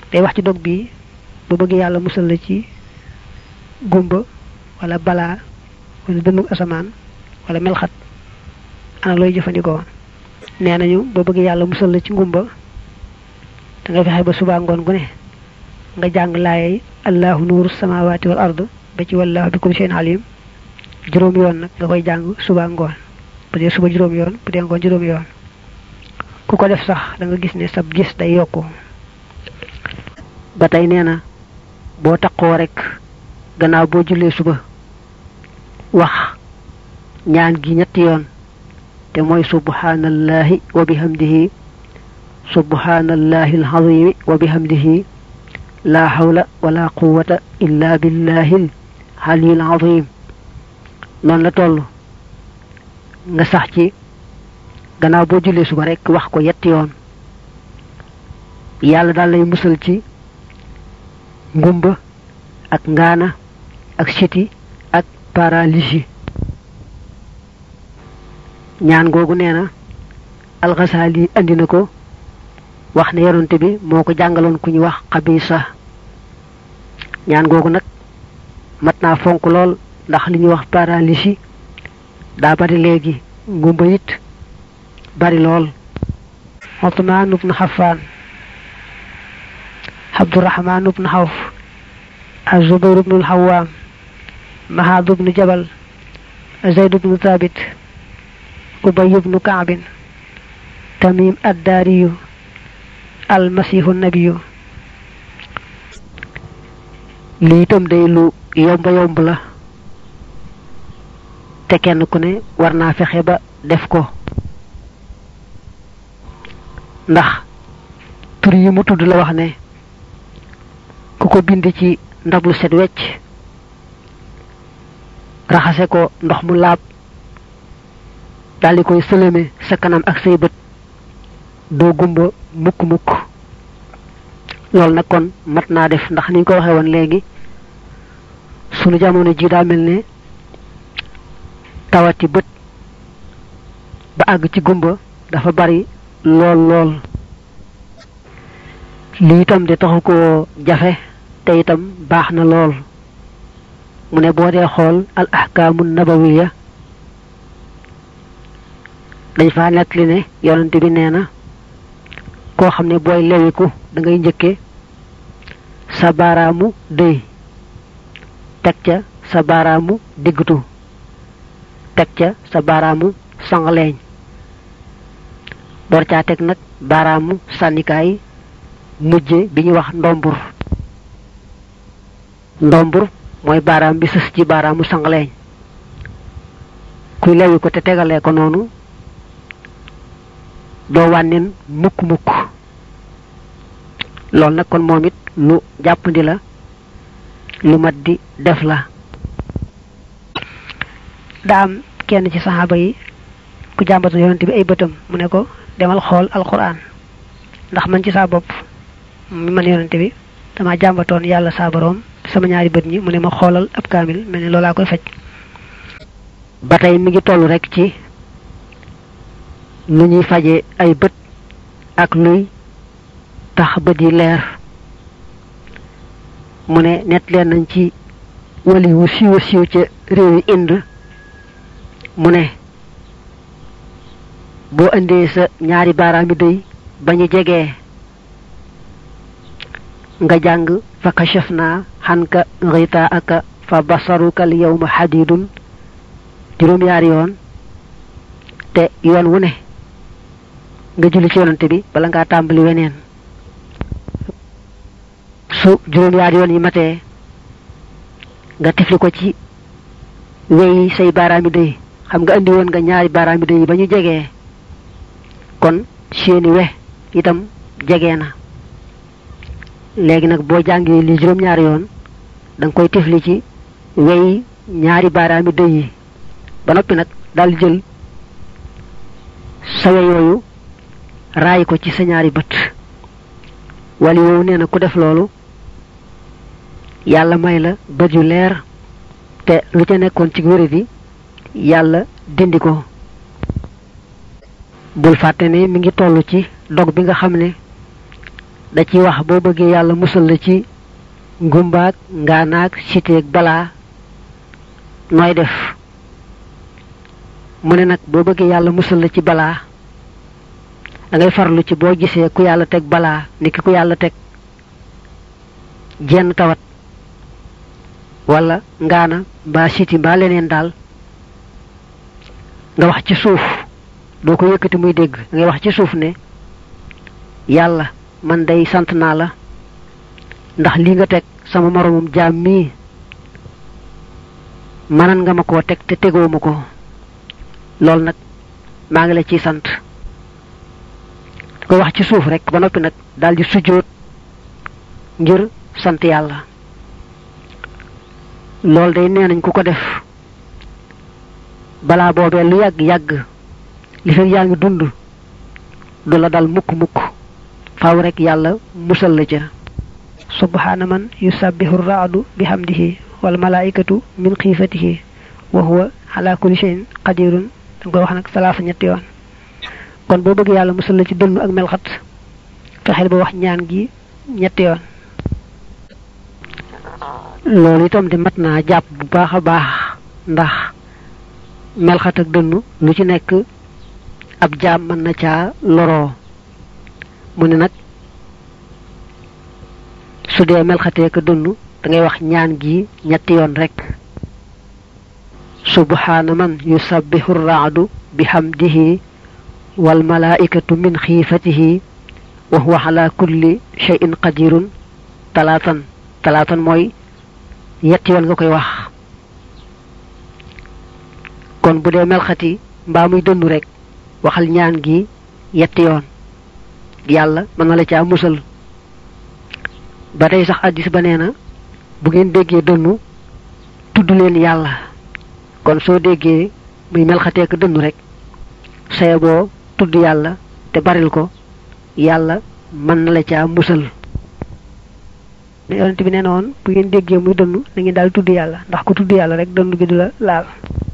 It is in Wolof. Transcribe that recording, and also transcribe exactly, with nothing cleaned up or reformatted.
day wax ci dog bi bu bëgg yàlla musal la ci gumba wala bala wala dënnu asamaan wala melxat ana looy jëfandikoo nee nañu boo bëgg yàlla musal la ci ngumba da nga fexe ba suba ngoon gu ne nga jàng laayay allahu nuuru samawati wal ard ba ci wallahu bikum shay'in alim juróom yoon nag nga koy jàng suba ngoon bu dee suba juróom yoon bu dee ngoon juróom yoon ku ko def sax da nga gis ne sab gis day yokku ba tey nee na boo taqoo rek gannaaw boo jullee suba wax ñaan gi ñetti yoon te mooy subhanallahi wa bihamdihi subhanallahi alazim wa bihamdihi la hawla wala quwwata illa billahi aliyil azim non la tollu nga sax ci gannaaw boo jullee suba rek wax ko yetti yoon yàlla daal lay musal ci ngumba ak ngaana ak siti ak paralysie ñaan googu neena al-Ghazali andi nako wax ne yonante bi moko jàngaloon ku ñu wax Qabisa ñaan googu nak matna fonk lool ndax li ñu wax paralysie da bari legi ngumba yit bari lool Uthman ibn Affan Abdurrahman ibn Awf Az-Zubayr ibn al-Hawwam Mahad ibn Jabal Zayd ibn Thabit Ubay ibn Ka'b Tamim ad-Dari al-Masih an-Nabiy li tam day lu yomba yomb la te kenn ku ne warna fexé ba def ko ndax tur yi mu tudd la wax ne ku ko bind ci ndablu set wecc raxase ko ndox mu laab dali koy sëlëme sa kanam ak say bët doo gumba mukk mukk lool nag kon mat naa def ndax niñ ko waxee woon léegi sunu jamono ji daa mel ne tawati bët ba àgg ci gumba dafa bari lool lool li itam de taxu ko jafe te itam baax na lool mu ne boo dee xool al ahkaamu nabawiya dañ fa nekk li ne yonante bi nee na koo xam ne booy lewiku da ngay njëkke sa baaraamu dëy teg ca sa baaraamu diggutu teg ca sa baaraamu sangaleeñ door caa teg nag baaraamu sànnikaay mujje bi ñu wax ndombur ndombur mooy baaraam bi sës ci baaraamu sangaleeñ kuy lewi ko te tegalee ko noonu doo wànneen mukk mukk lool nag kon moom it lu jàppandi la lu mat di def la daam kenn ci saxaaba yi ku jàmbatu yonent bi ay bëtam mu ne ko demal xool alquran ndax man ci saa bopp mi man yonent bi dama jàmbatoon yàlla saa boroom sama ñaari bët ñi mu ne ma xoolal ab kaamil mel ne loolaa koy faj ba tey mi ngi toll rek ci nu ñuy faje ay bët ak luy tax bët yi leer mu ne net leen nañ ci wali wu siiw siiw ca réew yi Inde mu ne boo indee sa ñaari baaraami day bañu jegee nga jàng fa kashafna hanka ghitaaka fa basaruka al yawma hadidun juróom yaari yoon te yoon wu ne nga julli ci yonante bi bala nga tàmbali weneen su juróom yaari yoon yi matee nga tifli ko ci wey say baaraami day xam nga andi woon nga ñaari baaraami day ba ñu jegee kon seeni we itam jegee na léegi nag boo jàngee li juróom ñaari yoon danga koy tifli ci wey ñaari baaraami day yi ba noppi nag dal jël sawe yooyu raay ko ci sa ñaari bët wali yow nee na ku def loolu yàlla may la bët yu leer te lu ca nekkoon ci wéré bi yàlla dindi ko bul fàtte ne mi ngi toll ci dog bi nga xam ne da ci wax boo bëggee yàlla musal la ci ngumbaak ngaanaak siteeg balaa nooy def mu ne nag boo bëggee yàlla musal la ci balaa da ngay farlu ci boo gisee ku yàlla teg balaa niki ku yàlla teg jenn tawat wala ngaana mbaa siti mbaa leneen daal nga wax ci suuf doo ko yëkkati muy dégg da ngay wax ci suuf ne yàlla man day sant naa la ndax li nga teg sama moromum jaam mii manan nga ma koo teg te tegoo ma ko loolu nag maa ngi la ciy sant ko wax ci suuf rek ba noppi nag daal di sujjóot ngir sant yàlla loolu day nee nañ ku ko def balaa boobee lu yàgg yàgg li fekk yaa ngi dund du la dal mukk mukk faaw rek yàlla musal la ca subhana man yusabbihu ar-ra'du bihamdihi wal malaikatu min khifatihi wa huwa ala kulli shay'in qadirun dang koy wax nak salaafa ñetti yoon kon boo bëgg yàlla musal la ci dënn ak melxat fexeel ba wax ñaan gi ñetti yoon loolu itam di mat naa jàpp bu baax a baax ndax melxat ak dënn lu ci nekk ab jaam mën na caa loroo mu ne nag su dee melxatee ka dënn da ngay wax ñaan gi ñetti yoon rek subhana man yusabbihu ar-ra'du bihamdihi wal malaikatu min khifatihi wa huwa ala kulli shay'in qadirun talatan talatan mooy yetti yoon nga koy wax kon bu dee melxati mbaa muy dënnu rek waxal ñaan gi yetti yoon yàlla mën na la caa musal ba tey sax addis ba nee na bu ngeen déggee dënnu tudd leen yàlla kon soo déggee muy melxatee ko dënnu rek saye boo tudd yàlla te baril ko yàlla mën na la caa musal yonent bi nee na woon bu ngeen déggee muy dënnu da ngeen daal tudd yàlla ndax ku tudd yàlla rek dënnu bi du la laal